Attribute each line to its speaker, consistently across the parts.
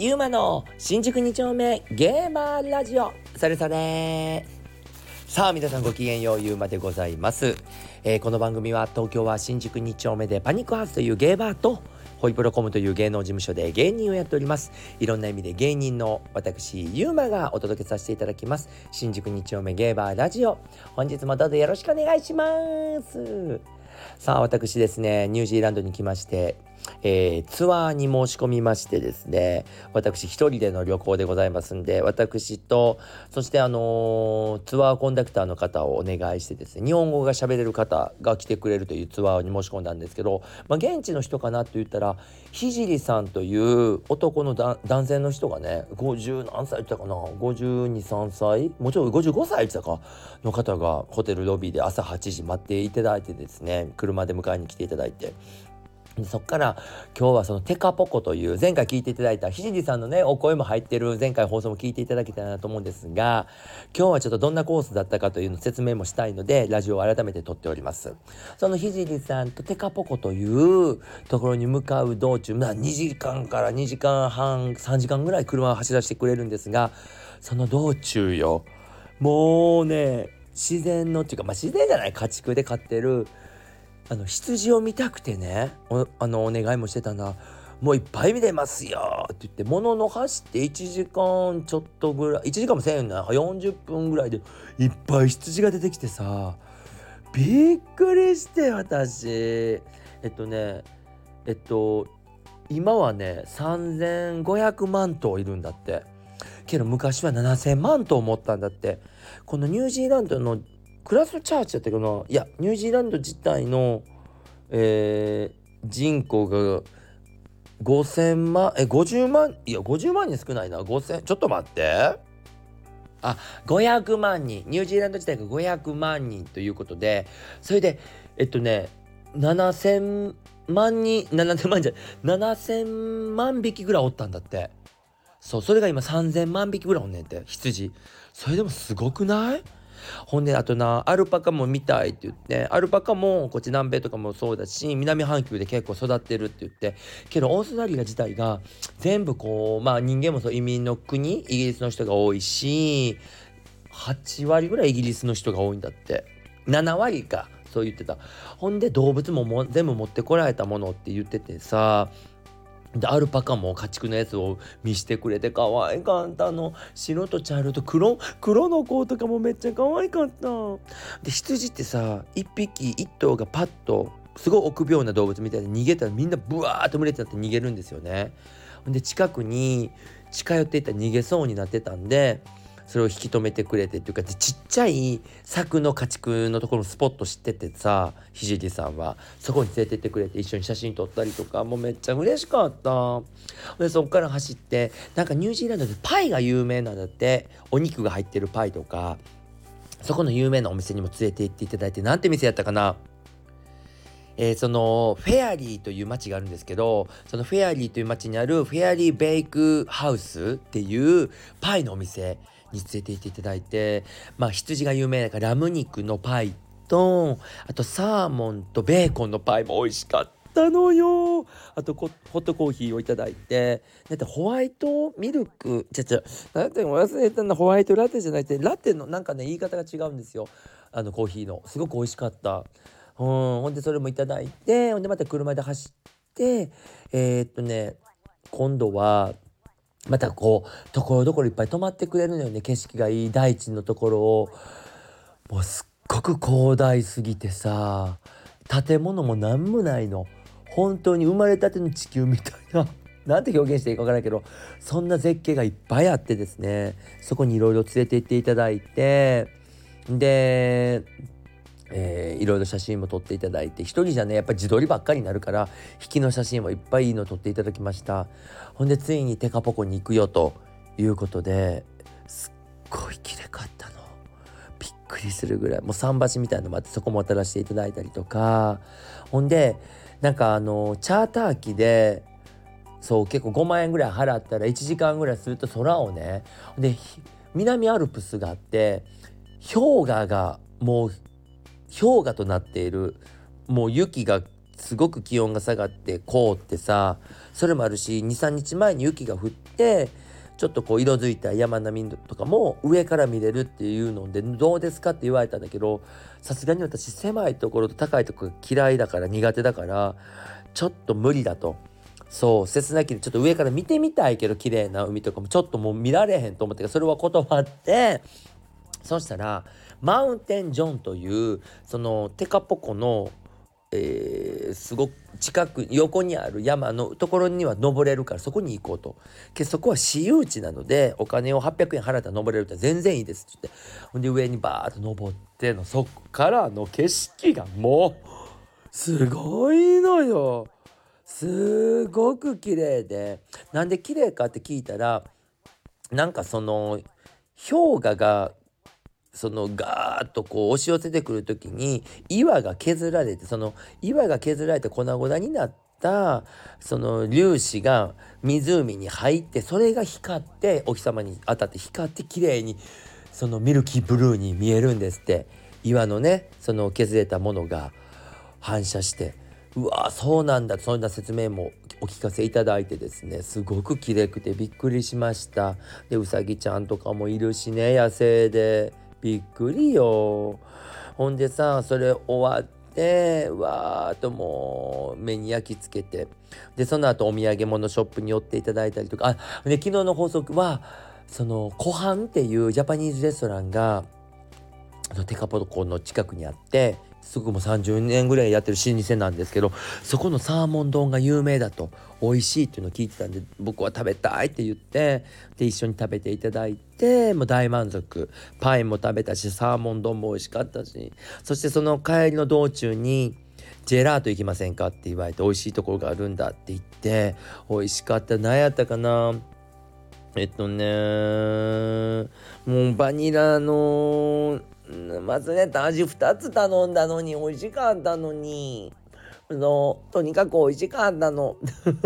Speaker 1: ゆうまの新宿2丁目ゲーマーラジオ。それそれ。さあ皆さんごきげんよう、ゆうまでございます。この番組は東京は新宿2丁目でパニックハウスというゲーバーとホイプロコムという芸能事務所で芸人をやっております。いろんな意味で芸人の私ゆうまがお届けさせていただきます新宿2丁目ゲーバーラジオ。本日もどうぞよろしくお願いします。さあ私ですね、ニュージーランドに来まして、ツアーに申し込みましてですね、私一人での旅行でございますんで、私とそしてツアーコンダクターの方をお願いしてですね、日本語が喋れる方が来てくれるというツアーに申し込んだんですけど、現地の人かなと言ったらひじりさんという男の男性の人がね、50何歳言ってたかな、52、3歳もちろん55歳言ってたかの方がホテルロビーで朝8時待っていただいてですね、車で迎えに来ていただいて、そっから今日はそのテカポコという前回聞いていただいたひじりさんのねお声も入ってる前回放送も聞いていただけたらなと思うんですが、今日はちょっとどんなコースだったかというのを説明もしたいのでラジオを改めて撮っております。そのひじりさんとテカポコというところに向かう道中、2時間から2時間半3時間ぐらい車を走らせてくれるんですが、その道中よ、もうね自然のっていうか、自然じゃない、家畜で飼ってる羊を見たくてね、お願いもしてたんだ。もういっぱい見れますよって言って、ものの走って1時間ちょっとぐらい、1時間もせんな、40分ぐらいでいっぱい羊が出てきてさ、びっくりして私。今はね3500万頭いるんだって。けど昔は7000万頭持ったんだって。このニュージーランドのクラスチャーチだったかな、いやニュージーランド自体の、人口が5000万50万、いや50万人少ないな、5000、ちょっと待って、500万人、ニュージーランド自体が500万人ということで、それで7000万人、7000万じゃ7000万匹ぐらいおったんだって。そう、それが今3000万匹ぐらいおんねんて、羊。それでもすごくない？ほんであとな、アルパカも見たいって言って、アルパカもこっち南米とかもそうだし南半球で結構育ってるって言って、けどオーストラリア自体が全部こう人間もそう移民の国、イギリスの人が多いし、8割ぐらいイギリスの人が多いんだって、7割か、そう言ってた。ほんで動物も全部持ってこられたものって言っててさ、でアルパカも家畜のやつを見してくれて可愛かったの。白と茶色と黒の子とかもめっちゃ可愛かった。で羊ってさ、一匹一頭がパッとすごい臆病な動物みたいで逃げたらみんなブワーッと群れてなって逃げるんですよね。で近くに近寄っていったら逃げそうになってたんで、それを引き止めてくれてっていうか、でちっちゃい柵の家畜のところのスポット知っててさ、ひじりさんはそこに連れてってくれて一緒に写真撮ったりとか、もうめっちゃ嬉しかった。でそっから走って、なんかニュージーランドでパイが有名なんだって、お肉が入ってるパイとか、そこの有名なお店にも連れて行っていただいて、なんて店やったかな、そのフェアリーという町があるんですけど、そのフェアリーという町にあるフェアリーベイクハウスっていうパイのお店に連れて行っていただいて、羊が有名だからラム肉のパイと、あとサーモンとベーコンのパイも美味しかったのよ。あとホットコーヒーをいただいて、だってホワイトミルクなんて忘れたな、ホワイトラテじゃなくてラテのなんかね言い方が違うんですよ。コーヒーのすごく美味しかった。ほんでそれもいただいて、ほんでまた車で走って、今度はまたこうところどころいっぱい泊まってくれるのよね。景色がいい大地のところを、もうすっごく広大すぎてさ、建物もなんもないの。本当に生まれたての地球みたいななんて表現していいかわからないけど、そんな絶景がいっぱいあってですね、そこにいろいろ連れて行っていただいて、でいろいろ写真も撮っていただいて、一人じゃねやっぱり自撮りばっかりになるから引きの写真もいっぱいいいの撮っていただきました。ほんでついにテカポコに行くよということで、すっごい綺麗かったの。びっくりするぐらい、もう桟橋みたいなのもあって、そこも渡らせていただいたりとか、ほんでなんかチャーター機で、そう結構5万円ぐらい払ったら1時間ぐらいすると空をね、で南アルプスがあって、氷河となっている、もう雪がすごく気温が下がって凍ってさ、それもあるし 2,3 日前に雪が降ってちょっとこう色づいた山並みとかも上から見れるっていうのでどうですかって言われたんだけど、さすがに私狭いところと高いところが嫌いだから苦手だからちょっと無理だと。そう切なきでちょっと上から見てみたいけど綺麗な海とかもちょっともう見られへんと思ってそれは断って、そしたらマウンテンジョンというそのテカポコのすごく近く横にある山のところには登れるからそこに行こうと。そこは私有地なのでお金を800円払ったら登れるって全然いいですって言って、ほんで上にバーッと登ってのそこからの景色がもうすごいのよ。すごく綺麗で、なんで綺麗かって聞いたら、なんかその氷河がそのガーッとこう押し寄せてくる時に岩が削られて、その岩が削られて粉々になったその粒子が湖に入って、それが光ってお日様に当たって光って綺麗にそのミルキーブルーに見えるんですって。岩のねその削れたものが反射して、うわそうなんだ、そんな説明もお聞かせいただいてですね、すごく綺麗くてびっくりしました。でうさぎちゃんとかもいるしね、野生でびっくりよ。ほんでさそれ終わってわーっともう目に焼き付けて、でその後お土産物ショップに寄っていただいたりとか、で昨日の法則はその湖畔っていうジャパニーズレストランがテカポコの近くにあって、すぐもう30年ぐらいやってる老舗なんですけど、そこのサーモン丼が有名だと、美味しいっていうのを聞いてたんで僕は食べたいって言って、で一緒に食べていただいてもう大満足。パイも食べたしサーモン丼も美味しかったし、そしてその帰りの道中にジェラート行きませんかって言われて、美味しいところがあるんだって言って美味しかった。何やったかな、もうバニラのまずね味2つ頼んだのに美味しかったのに、とにかく美味しかったの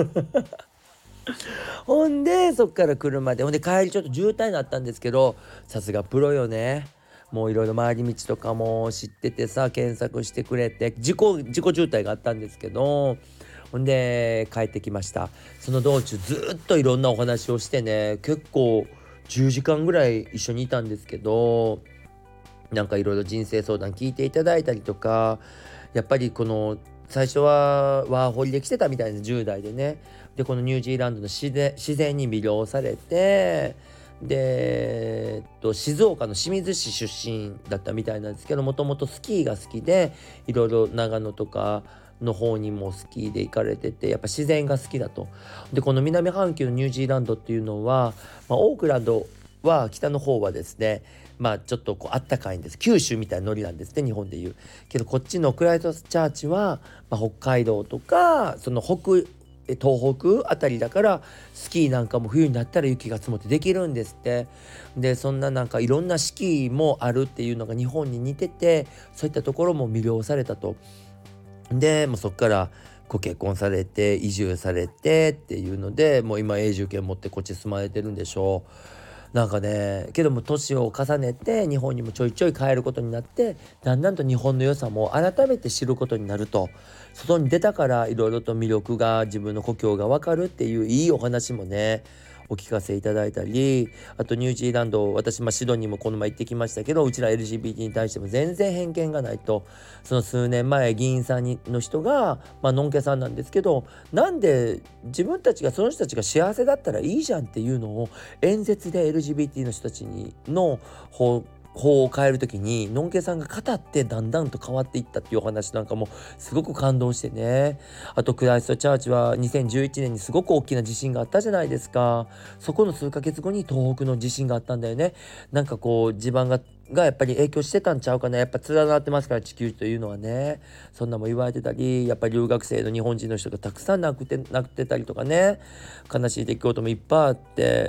Speaker 1: ほんでそっから車で、ほんで帰りちょっと渋滞になったんですけど、さすがプロよね。もういろいろ回り道とかも知っててさ検索してくれて、自己渋滞があったんですけど、ほんで帰ってきました。その道中ずっといろんなお話をしてね、結構10時間ぐらい一緒にいたんですけど、なんかいろいろ人生相談聞いていただいたりとか、やっぱりこの最初はワーホリで来てたみたいな10代でね、でこのニュージーランドの自然に魅了されて、で、静岡の清水市出身だったみたいなんですけど、もともとスキーが好きでいろいろ長野とかの方にもスキーで行かれてて、やっぱ自然が好きだと。でこの南半球のニュージーランドっていうのは、オークランドは北の方はですね、ちょっとこうあったかいんです。九州みたいなノリなんですね、日本でいう。けどこっちのクライトスチャーチは、北海道とかその東北あたりだから、スキーなんかも冬になったら雪が積もってできるんですって。でそんななんかいろんなスキーもあるっていうのが日本に似てて、そういったところも魅了されたと。でもうそっからご結婚されて移住されてっていうので、もう今永住権持ってこっち住まれてるんでしょう。なんかね、けども年を重ねて日本にもちょいちょい帰ることになって、だんだんと日本の良さも改めて知ることになると。外に出たからいろいろと魅力が、自分の故郷がわかるっていういいお話もねお聞かせいただいたり、あとニュージーランド、私シドニーもこの前行ってきましたけど、うちら LGBT に対しても全然偏見がないと。その数年前議員さんの人が、のんけさんなんですけど、なんで自分たちがその人たちが幸せだったらいいじゃんっていうのを演説で LGBT の人たちの法を変える時にのんけさんが語って、だんだんと変わっていったっていうお話なんかもすごく感動してね。あとクライストチャーチは2011年にすごく大きな地震があったじゃないですか。そこの数ヶ月後に東北の地震があったんだよね。なんかこう地盤がやっぱり影響してたんちゃうかな。やっぱ連なってますから地球というのはね。そんなも言われてたり、やっぱり留学生の日本人の人がたくさん亡くてたりとかね、悲しい出来事もいっぱいあって、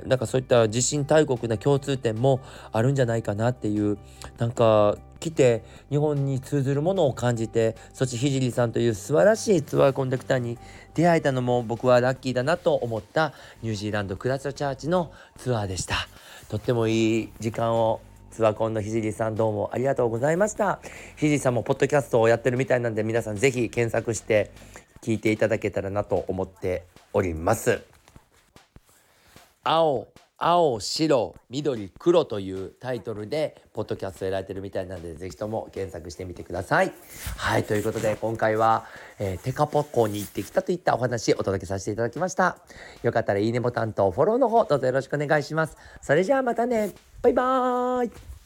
Speaker 1: なんかそういった地震大国な共通点もあるんじゃないかなっていう、なんか来て日本に通ずるものを感じて、そしてひじりさんという素晴らしいツアーコンダクターに出会えたのも僕はラッキーだなと思ったニュージーランドクライストチャーチのツアーでした。とってもいい時間をツワコンのひじりさん、どうもありがとうございました。ひじりさんもポッドキャストをやってるみたいなんで、皆さんぜひ検索して聞いていただけたらなと思っております。青白緑黒というタイトルでポッドキャストやられてるみたいなので、ぜひとも検索してみてください。はい、ということで今回は、テカポコに行ってきたといったお話お届けさせていただきました。よかったらいいねボタンとフォローの方どうぞよろしくお願いします。それじゃあまたね、バイバーイ。